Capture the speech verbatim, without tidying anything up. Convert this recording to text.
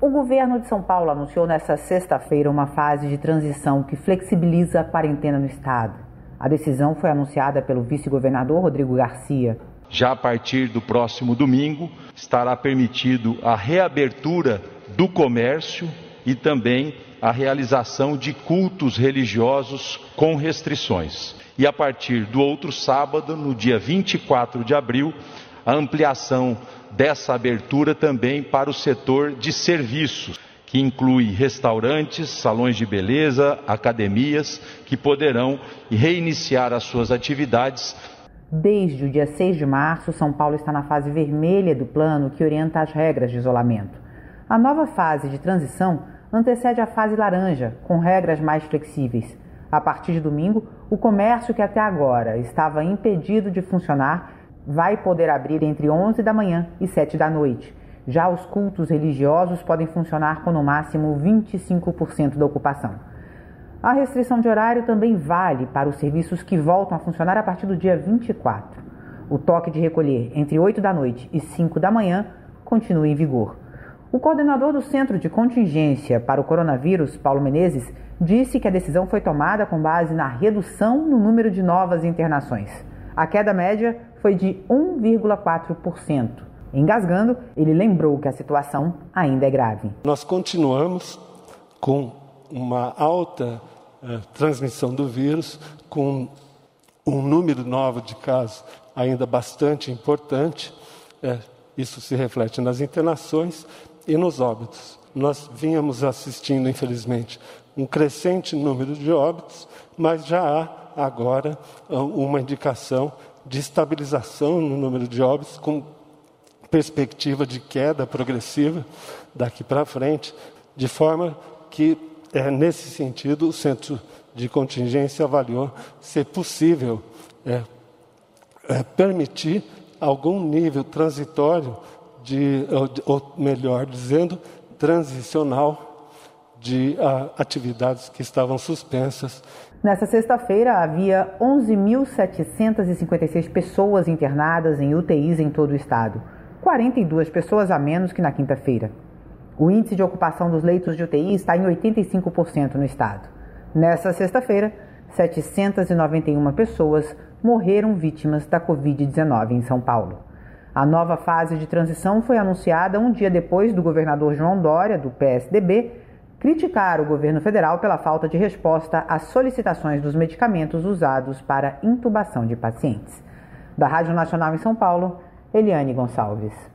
O governo de São Paulo anunciou nesta sexta-feira uma fase de transição que flexibiliza a quarentena no estado. A decisão foi anunciada pelo vice-governador Rodrigo Garcia. Já a partir do próximo domingo, estará permitido a reabertura do comércio e também a realização de cultos religiosos com restrições. E a partir do outro sábado, no dia vinte e quatro de abril, a ampliação dessa abertura também para o setor de serviços, que inclui restaurantes, salões de beleza, academias, que poderão reiniciar as suas atividades. Desde o dia seis de março, São Paulo está na fase vermelha do plano que orienta as regras de isolamento. A nova fase de transição antecede a fase laranja, com regras mais flexíveis. A partir de domingo, o comércio que até agora estava impedido de funcionar vai poder abrir entre onze da manhã e sete da noite. Já os cultos religiosos podem funcionar com no máximo vinte e cinco por cento da ocupação. A restrição de horário também vale para os serviços que voltam a funcionar a partir do dia vinte e quatro. O toque de recolher entre oito da noite e cinco da manhã continua em vigor. O coordenador do Centro de Contingência para o Coronavírus, Paulo Menezes, disse que a decisão foi tomada com base na redução no número de novas internações. A queda média foi de um vírgula quatro por cento. Engasgando, ele lembrou que a situação ainda é grave. Nós continuamos com uma alta eh, transmissão do vírus, com um número novo de casos ainda bastante importante. Eh, isso se reflete nas internações e nos óbitos. Nós vínhamos assistindo, infelizmente, um crescente número de óbitos, mas já há agora uma indicação de estabilização no número de óbitos, com perspectiva de queda progressiva daqui para frente, de forma que, é, nesse sentido, o Centro de Contingência avaliou ser possível é, é, permitir algum nível transitório, de, ou melhor dizendo, transicional, de uh, atividades que estavam suspensas. Nessa sexta-feira, havia onze mil setecentas e cinquenta e seis pessoas internadas em U T Is em todo o estado, quarenta e duas pessoas a menos que na quinta-feira. O índice de ocupação dos leitos de U T I está em oitenta e cinco por cento no estado. Nessa sexta-feira, setecentas e noventa e uma pessoas morreram vítimas da covid dezenove em São Paulo. A nova fase de transição foi anunciada um dia depois do governador João Dória, do P S D B, criticar o governo federal pela falta de resposta às solicitações dos medicamentos usados para intubação de pacientes. Da Rádio Nacional em São Paulo, Eliane Gonçalves.